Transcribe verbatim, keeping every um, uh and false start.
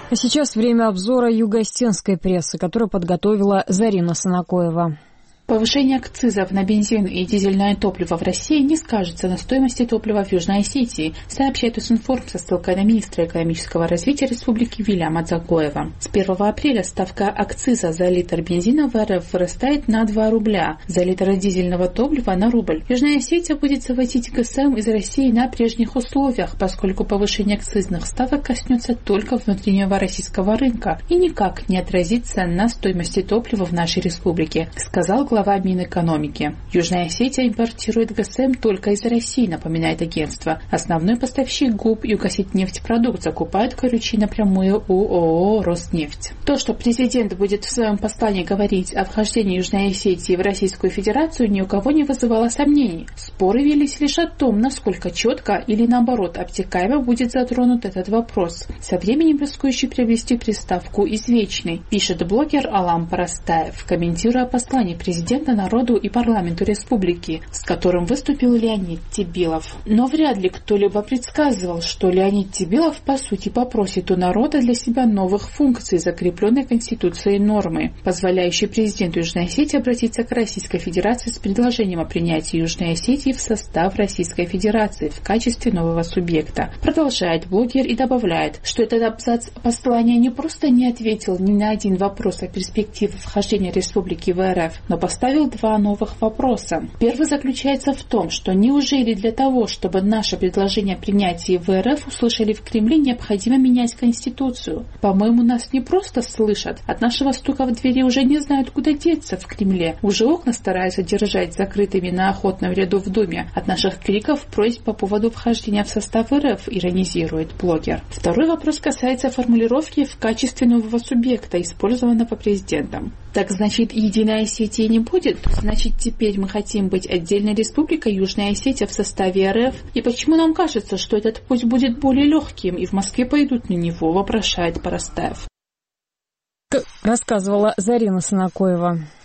А сейчас время обзора юго-осетинской прессы, которую подготовила Зарина Санакоева. Повышение акцизов на бензин и дизельное топливо в России не скажется на стоимости топлива в Южной Осетии, сообщает Усинформ со ссылкой на министра экономического развития республики Вильяма Дзагоева. С первого апреля ставка акциза за литр бензина в РФ вырастает на два рубля, за литр дизельного топлива на рубль. Южная Осетия будет завозить ГСМ из России на прежних условиях, поскольку повышение акцизных ставок коснется только внутреннего российского рынка и никак не отразится на стоимости топлива в нашей республике, сказал глава глава Минэкономики. Южная Осетия импортирует ГСМ только из России, напоминает агентство. Основной поставщик ГУП Югосетнефтепродукт закупает горючий напрямую у ООО «Роснефть». То, что президент будет в своем послании говорить о вхождении Южной Осетии в Российскую Федерацию, ни у кого не вызывало сомнений. Споры велись лишь о том, насколько четко или наоборот обтекаемо будет затронут этот вопрос, со временем рискующий приобрести приставку «извечный», пишет блогер Алам Парастаев, комментируя послание президента народу и парламенту республики, с которым выступил Леонид Тебилов. Но вряд ли кто-либо предсказывал, что Леонид Тебилов по сути попросит у народа для себя новых функций, закрепленной Конституцией нормы, позволяющей президенту Южной Осетии обратиться к Российской Федерации с предложением о принятии Южной Осетии в состав Российской Федерации в качестве нового субъекта. Продолжает блогер и добавляет, что этот абзац послания не просто не ответил ни на один вопрос о перспективе вхождения республики в РФ, но поставил два новых вопроса. Первый заключается в том, что неужели для того, чтобы наше предложение о принятии в РФ услышали в Кремле, необходимо менять Конституцию? По-моему, нас не просто слышат. От нашего стука в двери уже не знают, куда деться в Кремле. Уже окна стараются держать закрытыми на охотном ряду в Думе. От наших криков просьб по поводу вхождения в состав РФ, иронизирует блогер. Второй вопрос касается формулировки в качестве нового субъекта, использованного президентом. Так значит, Единой Осетии не будет? Значит, теперь мы хотим быть отдельной республикой Южная Осетия в составе РФ? И почему нам кажется, что этот путь будет более легким, и в Москве пойдут на него, вопрошает Парастаев. Рассказывала Зарина Санакоева.